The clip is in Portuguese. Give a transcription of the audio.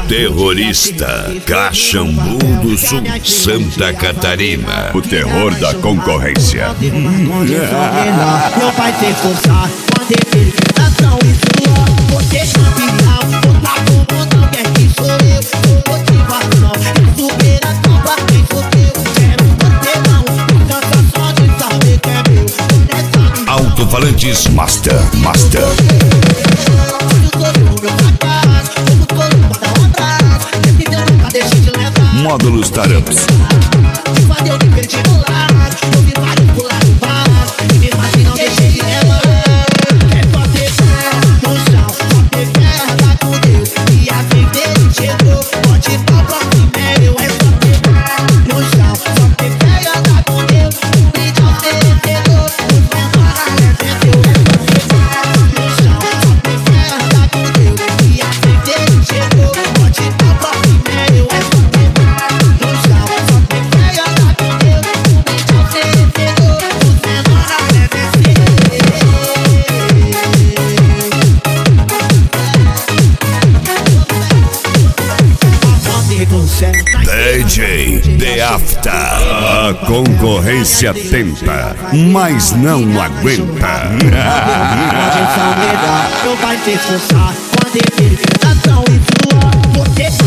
Terrorista, Caxambu do Sul, Santa Catarina. O terror da concorrência. Meu pai tem força, com determinação e suor. Você campeão, botar com botão, quer que sou eu. Motivação, superação pra quem sou teu. Quero você não, sensação de saber que é meu. Alto-falantes Master. Módulos Taramps. DJ The After. A concorrência tenta, mas não aguenta. Meu pai tem força, com determinação e suor. Você